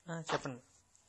చెప్పండి.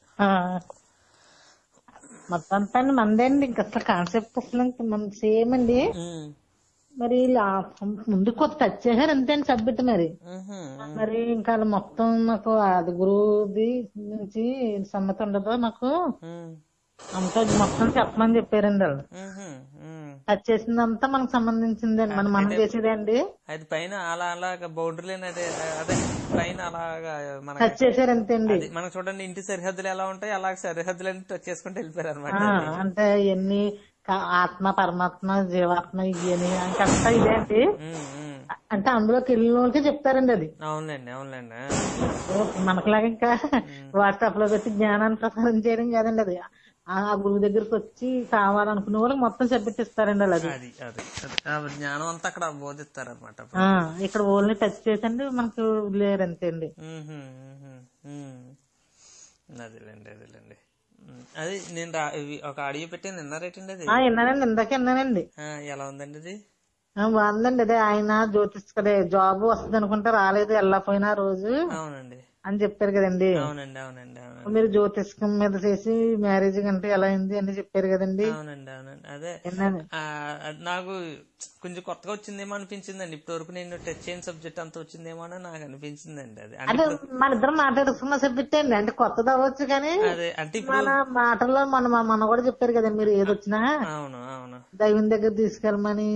మొత్తం అంతా మందే అండి. ఇంక అసలు కాన్సెప్ట్ అసలు మన సేమ్ అండి. మరి ముందు కొత్త టచ్ చేశారు అంతే అండి సబ్మిట్. మరి ఇంకా మొత్తం నాకు అది గురువుది నుంచి సమ్మతి ఉండదు నాకు, అంతా మొత్తం చెప్పమని చెప్పారండి వాళ్ళు. టచ్ చేసిందంతా మనకు సంబంధించిందండి, మనం చేసేదే అండి. అది పైన అలాగా బౌండరీ అదే పైన అలాగా టచ్ చేశారు అంతే అండి. మనకు చూడండి ఇంటి సరిహద్దులు ఎలా ఉంటాయి అలాగే సరిహద్దులన్నీ టచ్ చేసుకుంటూ వెళ్ళిపోయారు అనమాట. అంటే ఎన్ని ఆత్మ పరమాత్మ జీవాత్మ ఇవన్నీ అంతా ఇదే అండి. అంటే అందులోకి వెళ్ళిన వాళ్ళకి చెప్తారండి అది. అవునండి అవునండి. మనకులాగా ఇంకా వాట్సాప్ లో పెట్టి జ్ఞానాన్ని ప్రసారం చేయడం కాదండి అది. ఆ గురువు దగ్గరికి వచ్చి కావాలనుకునే వాళ్ళకి మొత్తం చెప్పిస్తారండి అది. జ్ఞానం అంతా అక్కడ బోధిస్తారు అనమాట. ఇక్కడ ఓన్లీ టచ్ చేసండి మనకు లేరంతే అండి. అదేలేండి. అది నేను ఒక ఆడియో పెట్టాను, విన్నారేటండి? అది విన్నానండి, ఇందాక విన్నానండి. ఎలా ఉందండి అది? బాగుందండి. అదే ఆయన జ్యోతిష్ కదే జాబ్ వస్తుంది అనుకుంటే రాలేదు, వెళ్ళకపోయినా రోజు అవునండి అని చెప్పారు కదండి. అవునండి అవునండి అవునండి. మీరు జ్యోతిష్కం మీద చేసి మ్యారేజ్ అంటే ఎలా అయింది అని చెప్పారు కదండి. అవునండి అవునండి. అదే నాకు కొంచెం కొత్తగా వచ్చిందేమో అనిపించిందండి. ఇప్పటి వరకు నేను టచ్ చేయని సబ్జెక్ట్ అంతా వచ్చిందేమో అని నాకు అనిపించిందండి. అది అంటే మన ఇద్దరం మాట్లాడుకున్న సబ్జెక్ట్ అండి, అంటే కొత్తది అవ్వచ్చు కానీ మన మాటల్లో మన కూడా చెప్పారు కదండి, మీరు ఏదొచ్చినా దైవం దగ్గర తీసుకెళ్ళమని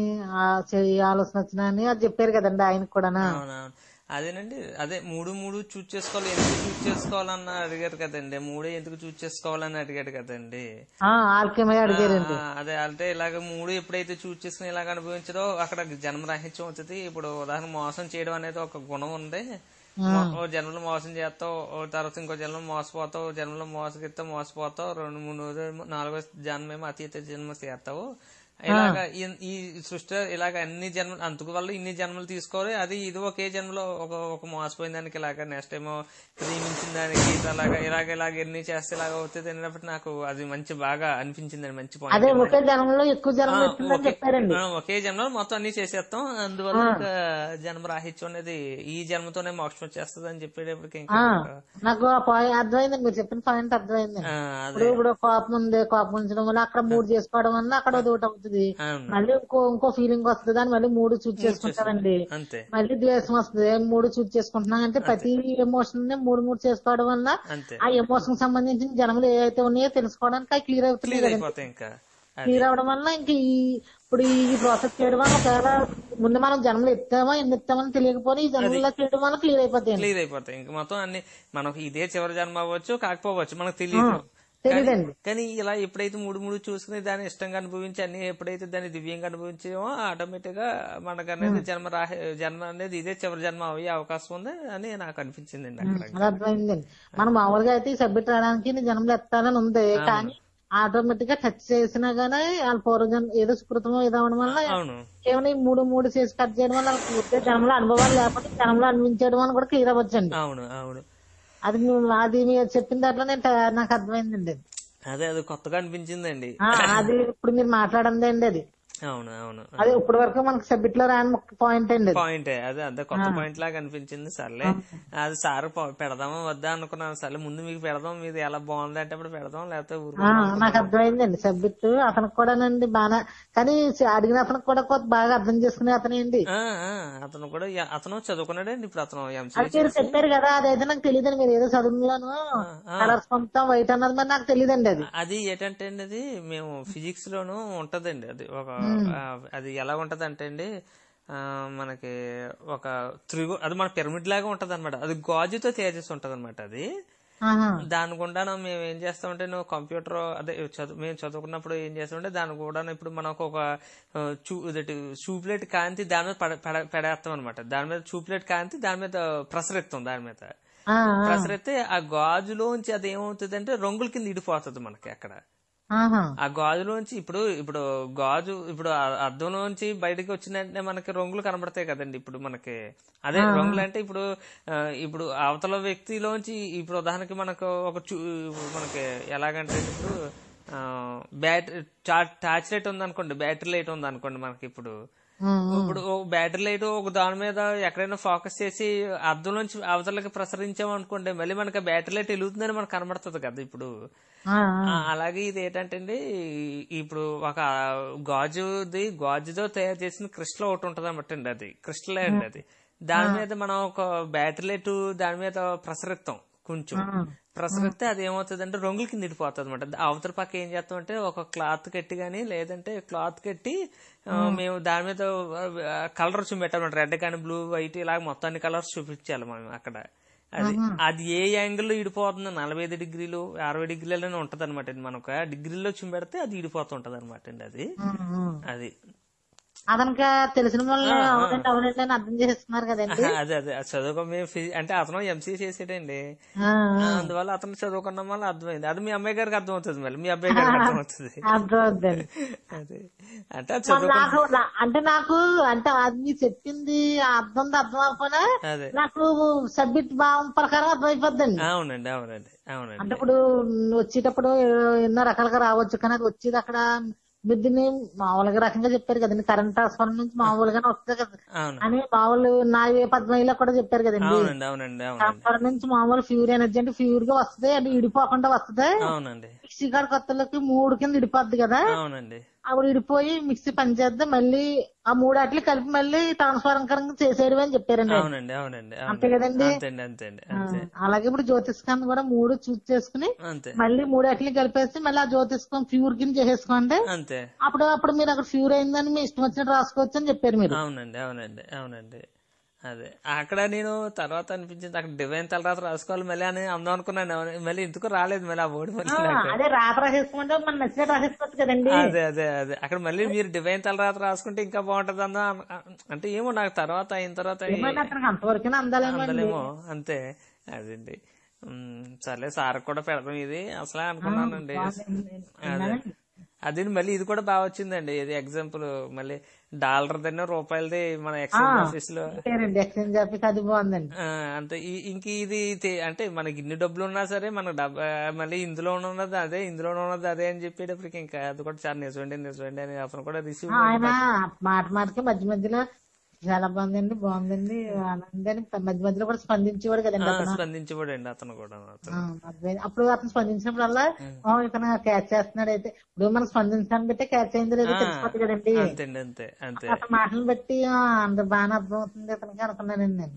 ఆలోచన వచ్చినా అని అది చెప్పారు కదండి ఆయనకు కూడా. అవునవును అదేనండి. అదే మూడు చూజ్ చేసుకోవాలి, ఎందుకు చూజ్ చేసుకోవాలన్న అడిగారు కదండి. మూడే ఎందుకు చూజ్ చేసుకోవాలని అడిగాడు కదండి. అడిగారండి. అదే అంటే ఇలాగ మూడు ఎప్పుడైతే చూజ్ చేసుకుని ఇలాగ అనుభవించదో అక్కడ జన్మరాహిత్యం అవుతుంది. ఇప్పుడు ఉదాహరణ మోసం చేయడం అనేది ఒక గుణం ఉంది. ఓ జన్మలో మోసం చేస్తావు, తర్వాత ఇంకో జన్మలో మోసపోతావు, జన్మలో మోసగిస్తావు మోసపోతావు, 2, 3, 4 జన్మేమో అతీత జన్మ చేస్తావు. ఇలాగా ఈ సృష్టి ఇలాగ అన్ని జన్మలు అందుకు వల్ల ఇన్ని జన్మలు తీసుకోవాలి. అది ఇది ఒకే జన్మలో ఒక మోసపోయిన దానికి ఇలాగ నెక్స్ట్ ఏమో ప్రేమించిన దానికి ఇలాగ ఎన్ని చేస్తే ఇలాగ అవుతుంది అనేటప్పుడు నాకు అది మంచి బాగా అనిపించిందండి. మంచి పాయింట్. ఒకే జన్మలో ఎక్కువ జన్మలు ఒకే జన్మలో మొత్తం అన్ని చేసేస్తాం, అందువల్ల ఇంకా జన్మ రాహిత్యం అనేది ఈ జన్మతోనే మోక్షం వచ్చేస్తుంది అని చెప్పేటప్పటికి ఇంకా నాకు అర్థమైంది, మీరు చెప్పిన పాయింట్ అర్థమైంది. ఇప్పుడు కోపం ఉంది, కోపం ఉంచడం వల్ల అక్కడ 3 చేసుకోవడం వల్ల అక్కడ ఒకటి అవుతుంది, మళ్ళీ ఇంకో ఫీలింగ్ వస్తుంది అని మళ్ళీ 3 చూజ్ చేసుకుంటారండి. మళ్ళీ ద్వేషం వస్తుంది, 3 చూజ్ చేసుకుంటున్నాం అంటే ప్రతి ఎమోషన్ ని 3 చేసుకోవడం వల్ల ఆ ఎమోషన్ సంబంధించిన జన్మలు ఏవైతే ఉన్నాయో తెలుసుకోవడానికి అవి క్లియర్ అవుతుంది. క్లియర్ అవడం వల్ల ఇంక ఇప్పుడు ఈ ప్రాసెస్ చేయడం వల్ల ఒకవేళ ముందు మనం జన్మలు ఎత్తామో ఎన్ని ఎత్తామని తెలియకపోతే ఈ జన్మలో చేయడం వల్ల క్లియర్ అయిపోతాయి. ఇంకా మొత్తం అన్ని మనకు ఇదే చివరి జన్మ అవ్వచ్చు కాకపోవచ్చు మనకు తెలియదు. కానీ ఇలా ఎప్పుడైతే 3 చూసుకుని దాన్ని ఇష్టంగా అనుభవించి అన్ని ఎప్పుడైతే దాన్ని దివ్యంగా అనుభవించామో ఆటోమేటిక్ గా మనకు అనేది జన్మ అనేది ఇదే చివరి జన్మ అయ్యే అవకాశం ఉంది అని నాకు అనిపించిందండి. అర్థమైందండి. మనం మామూలుగా అయితే ఈ సబ్జెక్ట్ రావడానికి జన్మలు ఎత్తాలని ఉంది, కానీ ఆటోమేటిక్ గా టచ్ చేసినా గానీ వాళ్ళ పూర్వజన్మ ఏదో సుకృతమో ఏదో అవడం వల్ల కేవలం 3 చేసి కట్ చేయడం వల్ల పూర్తి జన్మలో అనుభవాలు లేకపోతే జన్మలో అనిపించడం వల్ల కూడా క్లియర్ అవ్వచ్చండి. అది మీరు చెప్పిన దాంట్లో నాకు అర్థమైందండి. అదే అది కొత్తగా అనిపించిందండి. అది ఇప్పుడు మీరు మాట్లాడండి అండి. అది అదే ఇప్పటి వరకు మనకు సబ్జెక్ట్ లో రాని పాయింట్ అండి. అదే కొత్త పాయింట్ లాగా అనిపించింది. సర్లే అది సార్ పెడదామా వద్దా అనుకున్నాను. సర్లే ముందు మీకు పెడదాం, మీది ఎలా బాగుంది అంటే అప్పుడు పెడదాం, లేకపోతే నాకు అర్థమైందండి సబ్జెక్ట్. అతనికి కూడానండి బాగా, కానీ అడిగిన అతనికి కూడా బాగా అర్థం చేసుకునే అతనేండి. అతను చదువుకున్నాడండి. ఇప్పుడు అతను మీరు చెప్పారు కదా, అదైతే నాకు తెలియదండి. మీరు ఏదో చదువులోను కలర్స్ పంపుతాం వైట్ అన్నది మరి నాకు తెలియదండి. అది ఏంటంటే అండి, అది మేము ఫిజిక్స్ లోను ఉంటదండి. అది అది ఎలా ఉంటది అంటే అండి, మనకి ఒక అది మన పిరమిడ్ లాగా ఉంటది అనమాట. అది గాజుతో తయారు చేసి ఉంటది అనమాట. అది దాని గుండా మేము ఏం చేస్తామంటే కంప్యూటర్ అదే మేము చదువుకున్నప్పుడు ఏం చేస్తామంటే దాని కూడా ఇప్పుడు మనకు ఒక చూప్లేట్ కాంతి దాని మీద పెడేస్తాం అనమాట. దాని మీద చూప్లేట్ కాంతి దాని మీద ప్రెషర్ ఎత్తాం. దాని మీద ప్రెషర్ ఎత్తే ఆ గాజులోంచి అది ఏమవుతుంది అంటే రంగుల కింద ఇడిపోతుంది మనకి. అక్కడ ఆ గాజులోంచి ఇప్పుడు గాజు ఇప్పుడు అద్దంలోంచి బయటకు వచ్చిన మనకి రంగులు కనబడతాయి కదండి. ఇప్పుడు మనకి అదే రంగులు అంటే ఇప్పుడు అవతల వ్యక్తిలోంచి ఇప్పుడు ఉదాహరణకి మనకు మనకి ఎలాగంటే ఇప్పుడు బ్యాటరీ టార్చ్ లైట్ ఉందనుకోండి, బ్యాటరీ లైట్ ఉందనుకోండి మనకి. ఇప్పుడు ఇప్పుడు బ్యాటరీ లైట్ ఒక దాని మీద ఎక్కడైనా ఫోకస్ చేసి అద్దం నుంచి అవతలకి ప్రసరించామనుకోండి, మళ్ళీ మనకి బ్యాటరీ లైట్ వెలుగుతుందని మనకు కనబడుతుంది కదా. ఇప్పుడు అలాగే ఇది ఏంటంటే అండి, ఇప్పుడు ఒక గాజుతో తయారు చేసిన క్రిస్టల్ ఒకటి ఉంటది అన్నమాట అండి. అది క్రిస్టల్ అండి. అది దాని మీద మనం ఒక బ్యాటరీ లైట్ దాని మీద ప్రసరిస్తాం, కొంచెం ప్రసరిస్తే అది ఏమవుతుంది అంటే రంగుల కింద ఇడిపోతుంది అనమాట. అవతల పక్క ఏం చేస్తామంటే ఒక క్లాత్ కట్టి గానీ లేదంటే క్లాత్ కట్టి మేము దాని మీద కలర్ చూపెట్టాలన్నమాట. రెడ్ కానీ బ్లూ వైట్ ఇలాగ మొత్తం అన్ని కలర్స్ చూపించాలి మనం అక్కడ. అది ఏ యాంగిల్లో ఇడిపోతుంది, 45 డిగ్రీలు 60 డిగ్రీలనే ఉంటది అనమాట. మనం ఒక డిగ్రీలో చూపెడితే అది ఇడిపోతుంటది అనమాట అండి. అది అతనికి తెలిసిన వాళ్ళు అవునండి అని అర్థం చేస్తున్నారు కదండి. అదే చదువుకో అంటే అతను ఎంసీ చేసాడండి, అందువల్ల అతను చదువుకున్న వల్ల అర్థమైంది. అది మీ అమ్మాయి గారికి అర్థమవుతుంది, మళ్ళీ మీ అబ్బాయి గారికి అర్థమవుతుంది. అదే అంటే నాకు అంటే అది చెప్పింది అర్థం అవ్వకపోయినా నాకు సబ్జెక్ట్ భావం ప్రకారం అర్థమైపోద్దండి. అవునండి. అంటే ఇప్పుడు వచ్చేటప్పుడు ఎన్నో రకాలుగా రావచ్చు, కానీ అది వచ్చేది అక్కడ మీరు దీన్ని మామూలుగా రకంగా చెప్పారు కదండి. కరెంట్ ట్రాన్స్ఫార్మర్ నుంచి మామూలుగానే వస్తుంది కదా అని మామూలు 4,015లో కూడా చెప్పారు కదండి. ట్రాన్స్ఫార్మర్ నుంచి మామూలు ప్యూర్ ఎనర్జీ అంటే ప్యూర్ గా వస్తుంది, అది ఇడిపోకుండా వస్తుంది. మిక్సీ కాడ కొత్తలకి 3 కింద ఇడిపోద్ది కదా, అప్పుడు ఇడిపోయి మిక్సీ పనిచేద్దాం, మళ్ళీ ఆ 3 అట్లు కలిపి మళ్ళీ ట్రాన్స్ఫార్మర్ చేసేయడం అని చెప్పారండి. అంతే కదండి. అలాగే ఇప్పుడు జ్యోతిష్కాన్ని కూడా 3 చూస్ చేసుకుని మళ్ళీ 3 అట్లు కలిపేసి మళ్ళీ ఆ జ్యోతిష్కం ప్యూర్ కింద చేసేసుకోండి. అప్పుడు మీరు అక్కడ ప్యూర్ అయిందని మీ ఇష్టం వచ్చినట్టు రాసుకోవచ్చు అని చెప్పారు మీరు. అవునండి. అదే అక్కడ నేను తర్వాత అనిపించింది అక్కడ డివైన్ తలరాత రాసుకోవాలి మళ్ళీ అని అందాం అనుకున్నాను, మళ్ళీ ఎందుకు రాలేదు మళ్ళీ ఆ ఓడి అదే రాత రాసేసుకుంటే మనం నచ్చినట్టు రాసేసుకోవచ్చు కదండి. అదే అక్కడ మళ్ళీ మీరు డివైన్ తలరాత రాసుకుంటే ఇంకా బాగుంటది అందా అంటే ఏమో నాకు తర్వాత అయిన తర్వాత అంతవరకు అందాలేమో అంతే. అదండి సర్లే సార్ కూడా పెడదాం ఇది అసలే అనుకున్నానండి. అది మళ్ళీ ఇది కూడా బాగా వచ్చిందండి. ఇది ఎగ్జాంపుల్ మళ్ళీ $1 రూపాయలది మన ఎక్స్చేంజ్ ఆఫీస్ లో ఎక్స్చేంజ్ ఆఫీస్ అది బాగుందండి. అంతే. ఇంక ఇది అంటే మనకి ఇన్ని డబ్బులు ఉన్నా సరే మన మళ్ళీ ఇందులో ఉన్నది అదే ఇందులో ఉన్నది అదే అని చెప్పేటప్పటికి ఇంకా అది కూడా చాలా నిజమండి అని అతను కూడా రిసీవ్ మాటకి మధ్య మధ్యలో చాలా బాగుందండి ఆనందని మధ్య మధ్యలో కూడా స్పందించేవాడు కదండి. స్పందించేవాడండి అతను కూడా. అప్పుడు అతను స్పందించినప్పుడల్లా ఇతను క్యాచ్ చేస్తున్నాడు. అయితే ఇప్పుడు మనం స్పందించడానికి బట్టి క్యాచ్ అయింది లేదు తెలిసిపోతుంది కదండి. అతని మాటలను బట్టి అంత బాగా అర్థమవుతుంది అతనికి అనుకున్నానండి నేను.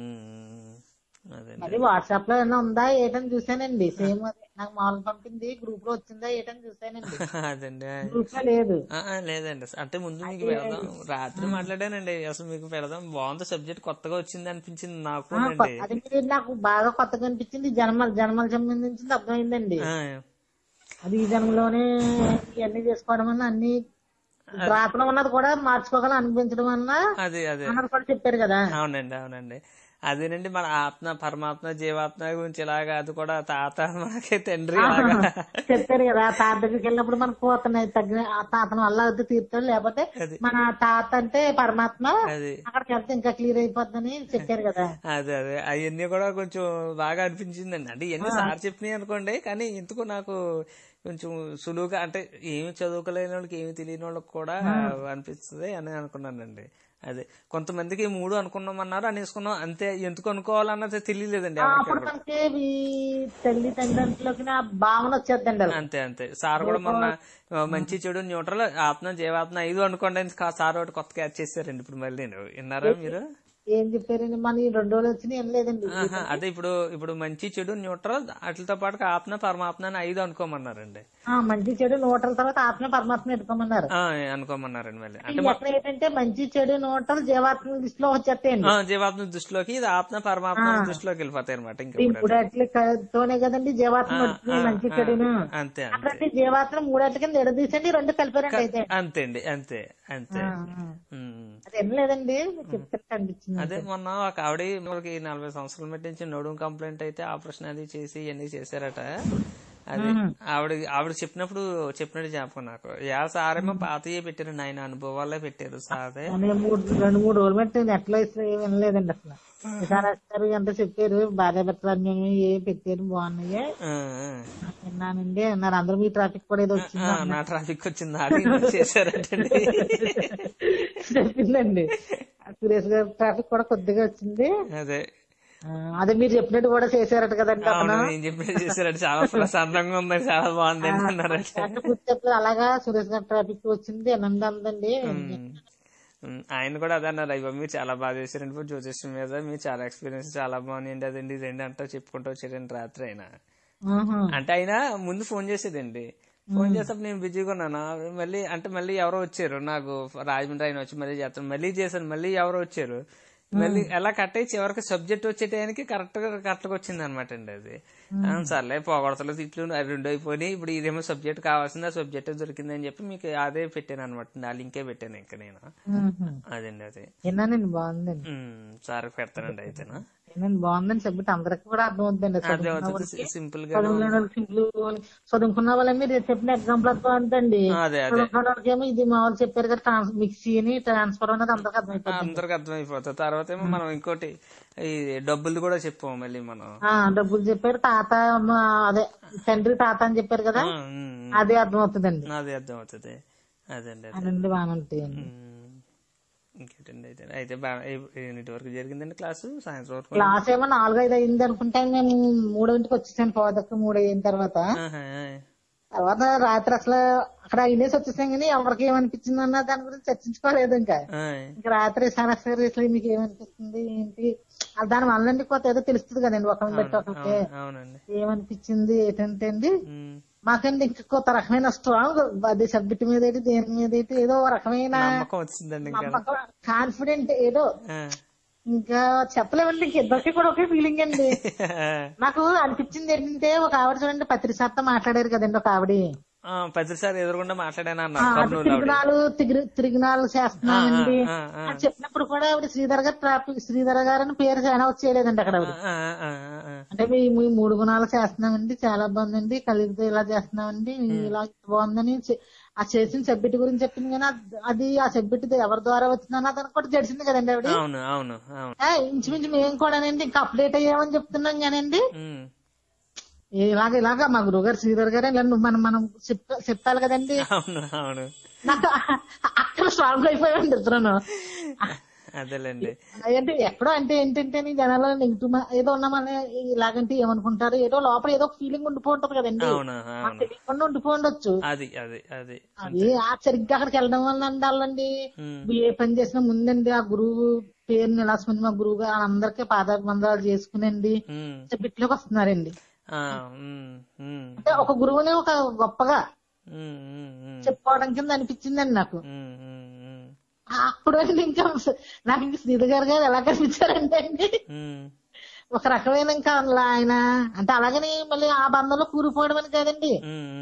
మరి వాట్సాప్ లో ఏమైనా ఉందా ఏటని చూసానండి. సేమ్ నాకు మామూలు పంపింది గ్రూప్ లో వచ్చిందా ఏటని చూసానండి. గ్రూప్ లో లేదండి. అంటే ముందు మీకు పెడదాం రాత్రి మాట్లాడానండి, అసలు మీకు పెడదాం బాగుంది సబ్జెక్ట్ కొత్తగా వచ్చింది అనిపించింది నాకు. నాకు బాగా కొత్తగా అనిపించింది. జన్మల సంబంధించింది అర్థమైందండి. అది ఈ జన్మలోనే ఇవన్నీ చేసుకోవడం వల్ల అన్ని రాత్రిలో ఉన్నది కూడా మార్చుకోగలం అనిపించడం వల్ల అన్నది కూడా చెప్పారు కదా. అవునండి. అదేనండి మన ఆత్మ పరమాత్మ జీవాత్మ గురించి ఇలాగా అది కూడా తాత మనకి తండ్రి చెప్పారు కదా. తాత దగ్గరికి వెళ్ళినప్పుడు మనకు అతను తాతను వల్ల అది తీరుతాడు, లేకపోతే మన తాత అంటే పరమాత్మ అక్కడికి వెళ్తే ఇంకా క్లియర్ అయిపోద్దని చెప్పారు కదా. అదే అవన్నీ కూడా కొంచెం బాగా అనిపించిందండి. అంటే ఇవన్నీ సార్ చెప్పినాయి అనుకోండి, కానీ ఎందుకు నాకు కొంచెం సులువుగా అంటే ఏమి చదువుకోలేని వాళ్ళకి ఏమి తెలియని వాళ్ళకి కూడా అనిపిస్తుంది అని అనుకున్నానండి. అదే కొంతమందికి 3 అనుకున్నామన్నారు అనేసుకున్నాం అంతే. ఎందుకు అనుకోవాలన్నది తెలియలేదండి. భావన వచ్చేద్దండి. అంతే. సార్ కూడా మొన్న మంచి చెడు న్యూట్రల్ ఆత్మ జీవాత్మ 5 అనుకోండి సార్ ఒకటి కొత్తగా యాడ్ చేశారండి. ఇప్పుడు మళ్ళీ విన్నారా మీరు? ఏం చెప్పారండి? మన 2 రోజులు వచ్చినాయి ఏం లేదండి. అదే ఇప్పుడు మంచి చెడు న్యూట్రల్ వాటితో పాటు ఆత్మ పరమాత్మ అని 5 అనుకోమన్నారండి. మంచి చెడు న్యూట్రల్ తర్వాత ఆత్మ పరమాత్మ అనుకోమన్నారండి. మళ్ళీ అంటే ఏంటంటే మంచి చెడు న్యూట్రల్ జీవాత్మ దృష్టిలో వచ్చేస్తాయండి. జీవాత్మ దృష్టిలోకి ఇది ఆత్మ పరమాత్మ దృష్టిలోకి వెళ్ళిపోతాయి అనమాట. ఇంకా అట్లతోనే కదండి జీవాత్మ మంచి చెడును. అంతే జీవాత్మ 3 అట్ల కింద ఎడదీసండి 2 కలిపారండి. అయితే అంతే అదేం లేదండి చెప్తే అనిపించింది. అదే మొన్న ఒక ఆవిడ 40 సంవత్సరాల మధ్య నుంచి నడుము కంప్లైంట్ అయితే ఆపరేషన్ అది చేసి ఇవన్నీ చేశారట. అది ఆవిడ చెప్పినట్టు జ్ఞాపకం నాకు. సారేమో పాతయే పెట్టారు, ఆయన అనుభవాలే పెట్టారు సారే. 2-3 రోజులు పెట్టింది ఎట్లా వినలేదండి అసలు. సార్ అంతా చెప్పారు భార్య భర్తలు ఏ పెట్టారు బాగున్నాయి విన్నానండి అన్నారు. అందరూ మీ ట్రాఫిక్ కూడా ఏదో వచ్చింది. నా ట్రాఫిక్ వచ్చింది చేశారటండి. చెప్పిందండి. సురేష్ గారి ట్రాఫిక్ కూడా కొద్దిగా వచ్చింది. అదే మీరు చెప్పినట్టు కూడా చేశారట కదండి. నేను చెప్పినట్టు చేశారట, చాలా ప్రశాంతంగా ఉంది, చాలా బాగుంది అన్నారు. అలాగా సురేష్ గారి ట్రాఫిక్ వచ్చింది అందండి. ఆయన కూడా అదే అన్నారు, అయ్యో మీరు చాలా బాగా చేశారండి జ్యోతిష్యం మీద, మీరు చాలా ఎక్స్పీరియన్స్ చాలా బాగుంది అదండి ఇదండి అంటూ చెప్పుకుంటూ వచ్చారండి రాత్రి. ఆయన అంటే ఆయన ముందు ఫోన్ చేసేదండి, ఫోన్ చేసేటప్పుడు నేను బిజీగా ఉన్నాను. మళ్ళీ ఎవరో వచ్చారు, నాకు రాజమండ్రి ఆయన వచ్చి మళ్ళీ చేస్తాను, మళ్ళీ చేశాను, మళ్ళీ ఎవరో వచ్చారు, మళ్ళీ ఎలా కట్ అయ్యి చివరికి సబ్జెక్ట్ వచ్చేటానికి కరెక్ట్ గా వచ్చింది అనమాట అండి. అది సర్లే పోగొడతలు తిట్లు రెండు అయిపోయి, ఇప్పుడు ఇదేమో సబ్జెక్ట్ కావాల్సింది, ఆ సబ్జెక్ట్ దొరికింది అని చెప్పి మీకు అదే పెట్టాను అనమాట, ఆ లింకే పెట్టాను ఇంకా నేను. అదండి అది బాగుందండి, సార్ పెడతానండి అయితేనా. బాగుందని సబ్జెక్ట్ అందరికి కూడా అర్థమవుతుందండి. సింపుల్ గా చదువుకున్న వాళ్ళ మీరు చెప్పిన ఎగ్జాంపుల్ అర్థమవుతుందండి. చదువుకున్న ఇది మామూలు చెప్పారు కదా, మిక్సీ అని ట్రాన్స్ఫర్ అనేది అందరికి అర్థమైపోతుంది. తర్వాత ఏమో మనం ఇంకోటి ఈ డబ్బులు కూడా చెప్పాము మళ్ళీ మనం. డబ్బులు చెప్పారు, తాత అదే తండ్రి తాత అని చెప్పారు కదా, అదే అర్థమవుతుందండి. అదే అర్థమవుతుంది. అదండి అదండి బాగా ఉంటాయండి. ఇంకేంటండి అయితే ఎన్నింటి వరకు జరిగిందండి క్లాసు? సాయంత్రం వరకు క్లాస్ ఏమో 4-5 అయింది అనుకుంటాను. మేము 3ంటికి వచ్చేసాను, 3 అయిన తర్వాత రాత్రి అసలు అక్కడ అయినేసి వచ్చేసాం. కానీ ఎవరికి ఏమనిపించింది అన్న దాని గురించి చర్చించుకోలేదు. ఇంకా రాత్రి సరే అసలు మీకు ఏమనిపిస్తుంది ఏంటి దాని వల్లండి, కొత్త ఏదో తెలుస్తుంది కదండి ఒకరిని బట్టి ఒకరికి ఏమనిపించింది ఏంటంటే అండి, మాకండి ఇంకా కొత్త రకమైన స్ట్రాంగ్ అది సబ్జెక్ట్ మీద ఏంటి దేని మీద ఏంటి ఏదో రకమైన కాన్ఫిడెంట్ ఏదో ఇంకా చెప్పలేమండి. ఇద్దరికి కూడా ఒకే ఫీలింగ్ అండి. నాకు అనిపించింది ఏంటంటే, ఒక ఆవిడ చూడండి పత్రిసార్తో మాట్లాడారు కదండి, ఒక ఆవిడ పత్రిసారి ఎదురుకుండా మాట్లాడాను, తిరిగినాలు చేస్తున్నామండి అని చెప్పినప్పుడు కూడా ఆవిడ శ్రీధర్ గారు అని పేరు చాలా వచ్చేయలేదండి అక్కడ. అంటే మీ 3 గుణాలు చేస్తున్నామండి, చాలా బాగుందండి, కలిగితే ఇలా చేస్తున్నామండి, ఇలా బాగుందని ఆ చేసిన సబ్జెక్ట్ గురించి చెప్పింది. కానీ అది ఆ సబ్జెక్ట్ ఎవరి ద్వారా వచ్చిందని అతను కూడా తెలిసింది కదండి ఆవిడ. ఇంచుమించు మేము కూడానండి ఇంకా అప్డేట్ అయ్యామని చెప్తున్నాం కానండి. ఇలాగా మా గురువు గారు శ్రీధర్ గారే మనం చెప్పాలి కదండి. నాకు అక్కడ స్ట్రాంగ్ అయిపోయామండి ఇద్దరు. అదేలేండి. అంటే ఎక్కడో అంటే ఏంటంటే జనాలు నెగిటివ్ ఏదో ఉన్నామని ఇలాగంటే ఏమనుకుంటారు, ఏదో లోపల ఏదో ఫీలింగ్ ఉండిపోతుంది కదండి, తెలియకుండా ఉండిపోండొచ్చు. అది సరిగ్గా అక్కడికి వెళ్ళడం వల్ల అండాలండి. ఏ పని చేసినా ముందండి ఆ గురువు పేరు నిలాసమంది, మా గురువు గారు అందరికీ పాదాభివందనాలు చేసుకునండి బిట్లోకి వస్తున్నారండి. అంటే ఒక గురువుని ఒక గొప్పగా చెప్పుకోవడం కింద అనిపించిందండి నాకు. అప్పుడు ఇంకా నాకు ఇంక శ్రీధర్ గారు ఎలా కనిపించారంటే అండి, ఒక రకమైన ఇంకా ఆయన అంటే అలాగని మళ్ళీ ఆ బంధంలో కూలిపోవడం అని కాదండి,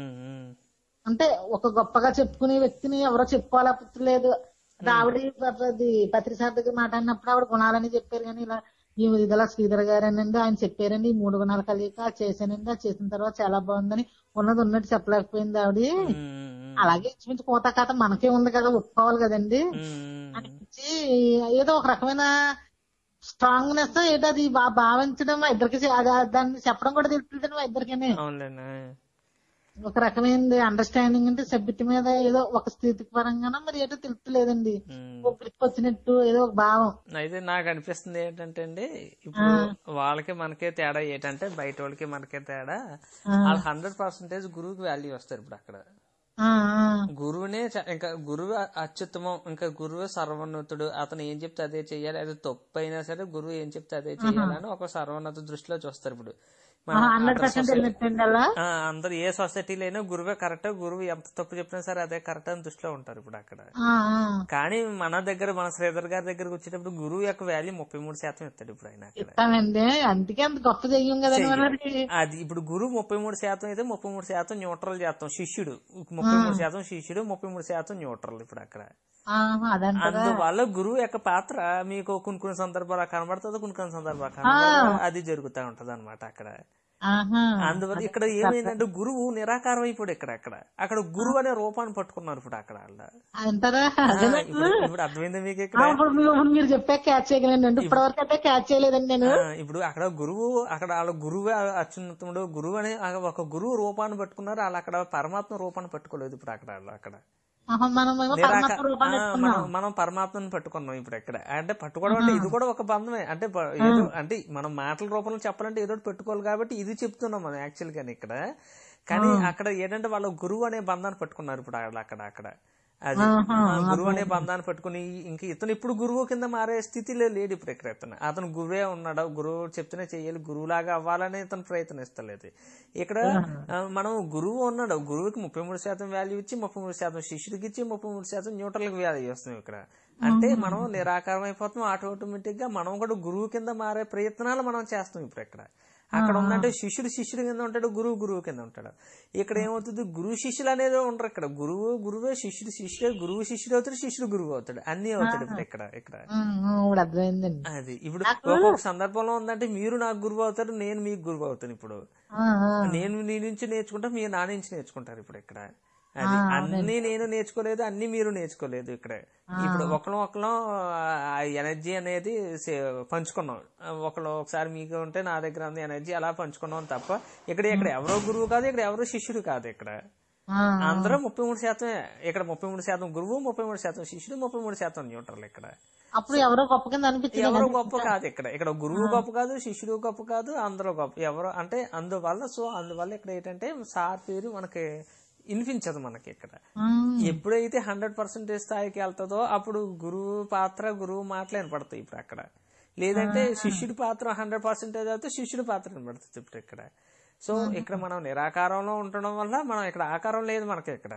అంటే ఒక గొప్పగా చెప్పుకునే వ్యక్తిని ఎవరో చెప్పుకోలేదు. ఆవిడ పత్రిసార్ దగ్గర మాట్లాడినప్పుడు ఆవిడ గుణాలని చెప్పారు, కానీ ఇలా ఇదిలా శ్రీధర్ గారేనండి ఆయన చెప్పారండి, 3 గుణాలు కలిగిక చేశానండి, చేసిన తర్వాత చాలా బాగుందని ఉన్నది ఉన్నట్టు చెప్పలేకపోయింది ఆవిడ. అలాగే ఇంచుమించు కోత కథ మనకే ఉంది కదా, ఒప్పుకోవాలి కదండి అనిపించి ఏదో ఒక రకమైన స్ట్రాంగ్నెస్ ఏదో అది భావించడం ఇద్దరికి, దాన్ని చెప్పడం కూడా తెలుస్తుంది మా ఇద్దరికీ. ఒక రకమైన అండర్స్టాండింగ్ అంటే సబ్జెక్ట్ మీద ఏదో ఒక స్థితి పరంగానో మరి ఏదో తెలుస్తలేదండి, ఒక గ్రిప్ వచ్చినట్టు ఏదో ఒక భావం. అయితే నాకు అనిపిస్తుంది ఏంటంటే అండి, ఇప్పుడు వాళ్ళకి మనకే తేడా ఏంటంటే, బయట వాళ్ళకి మనకే తేడా, వాళ్ళు 100% గురువుకి వాల్యూ వస్తారు. ఇప్పుడు అక్కడ గురువునే ఇంకా గురువు అత్యుత్తమం, ఇంకా గురువు సర్వోన్నతుడు, అతను ఏం చెప్తే అదే చెయ్యాలి, అది తప్పు అయినా సరే గురువు ఏం చెప్తే అదే చెయ్యాలని ఒక సర్వోన్నత దృష్టిలో చూస్తారు. ఇప్పుడు అందరు ఏ సొసైటీలో అయినా గురువే కరెక్ట్, గురువు ఎంత తప్పు చెప్పినా సరే అదే కరెక్ట్ అని దృష్టిలో ఉంటారు ఇప్పుడు అక్కడ. కానీ మన దగ్గర మన శ్రీధర్ గారి దగ్గరకు వచ్చేటప్పుడు గురువు యొక్క వాల్యూ 33% ఇస్తాడు ఇప్పుడు ఆయన. అందుకే అంత గొప్ప చెయ్యం కదండి అది. ఇప్పుడు గురువు 33% అయితే 33% న్యూట్రల్ చేస్తాం, శిష్యుడు 33% శిష్యుడు 33% న్యూట్రల్ ఇప్పుడు అక్కడ. అందువల్ల గురువు యొక్క పాత్ర మీకు కొన్ని సందర్భాలు కనబడుతుంది, కొన్ని సందర్భాలు కనబడుతుంది, అది జరుగుతూ ఉంటది అనమాట అక్కడ. అందువల్ల ఇక్కడ ఏమైందంటే గురువు నిరాకారం అయిపోయాడు ఇక్కడ. అక్కడ గురువు అనే రూపాన్ని పట్టుకున్నారు ఇప్పుడు అక్కడ. ఇప్పుడు అర్థమైంది మీకు? మీరు చెప్పే క్యాచ్ చేయగలండి, ఇప్పటివరకు అయితే క్యాచ్ చేయలేదండి నేను. ఇప్పుడు అక్కడ గురువు, అక్కడ వాళ్ళ గురువే అత్యున్నతముడు, గురువు అనే ఒక గురువు రూపాన్ని పట్టుకున్నారు వాళ్ళు, అక్కడ పరమాత్మ రూపాన్ని పట్టుకోలేదు ఇప్పుడు అక్కడ. మనం పరమాత్మని పట్టుకున్నాం ఇప్పుడు ఎక్కడ అంటే పట్టుకోవడం అంటే ఇది కూడా ఒక బంధమే అంటే ఏదో అంటే మనం మాటల రూపంలో చెప్పాలంటే ఏదో పెట్టుకోవాలి కాబట్టి ఇది చెప్తున్నాం మనం యాక్చువల్ గాని ఇక్కడ. కానీ అక్కడ ఏంటంటే వాళ్ళు గురువు అనే బంధాన్ని పట్టుకున్నారు ఇప్పుడు అక్కడ అది గురువు అనే బంధాన్ని పట్టుకుని ఇంకా ఇతను ఇప్పుడు గురువు కింద మారే స్థితిలో లేడు ఇప్పుడు ఇక్కడ అతను గురువే ఉన్నాడు, గురువు చెప్తేనే చెయ్యాలి, గురువులాగా అవ్వాలని ఇతను ప్రయత్నిస్తలేదు. ఇక్కడ మనం గురువు ఉన్నాడు, గురువుకి 33% వాల్యూ ఇచ్చి 33% శిష్యుడికి ఇచ్చి 33% న్యూట్రల్ కి వాల్యూ ఇస్తాం ఇక్కడ. అంటే మనం నిరాకారం అయిపోతాం, ఆటోమేటిక్ గా మనం కూడా గురువు కింద మారే ప్రయత్నాలు మనం చేస్తాం ఇప్పుడు ఇక్కడ. అక్కడ ఉందంటే శిష్యుడు కింద ఉంటాడు, గురువు కింద ఉంటాడు. ఇక్కడ ఏమవుతుంది, గురువు శిష్యులు అనేది ఉండరు ఇక్కడ. గురువే శిష్యుడే, గురువు శిష్యుడు అవుతాడు, శిష్యుడు గురువు అవుతాడు, అన్ని అవుతాడు ఇప్పుడు ఇక్కడ. అది ఇప్పుడు ఒక్కొక్క సందర్భంలో ఉందంటే మీరు నాకు గురువు అవుతారు, నేను మీకు గురువు అవుతాను. ఇప్పుడు నేను నీ నుంచి నేర్చుకుంటా, మీరు నా నుంచి నేర్చుకుంటారు ఇప్పుడు ఇక్కడ. అది అన్ని నేను నేర్చుకోలేదు, అన్ని మీరు నేర్చుకోలేదు ఇక్కడ. ఇప్పుడు ఒకళ్ళం ఎనర్జీ అనేది పంచుకున్నాం, ఒకసారి మీకు ఉంటే నా దగ్గర ఉంది ఎనర్జీ, అలా పంచుకున్నాం తప్ప ఇక్కడ ఎవరో గురువు కాదు, ఇక్కడ ఎవరో శిష్యుడు కాదు. ఇక్కడ అందరూ 33%, ఇక్కడ 33% గురువు, 33% శిష్యుడు, 33% న్యూట్రల్ ఇక్కడ. అప్పుడు ఎవరో గొప్ప కింద అనిపించింది, ఎవరో గొప్ప కాదు ఇక్కడ గురువు గొప్ప కాదు, శిష్యుడు గొప్ప కాదు, అందరూ గొప్ప ఎవరో అంటే అందువల్ల ఇక్కడ ఏంటంటే సార్ పేరు మనకి వినిపించదు మనకి ఇక్కడ. ఎప్పుడైతే 100% స్థాయికి వెళ్తుందో అప్పుడు గురువు పాత్ర, గురువు మాటలు వినపడతాయి ఇప్పుడు అక్కడ. లేదంటే శిష్యుడి పాత్ర 100% అయితే శిష్యుడి పాత్ర వినపడుతుంది ఇప్పుడు ఇక్కడ. సో ఇక్కడ మనం నిరాకారంలో ఉండడం వల్ల మనం ఇక్కడ ఆకారం లేదు మనకి ఇక్కడ.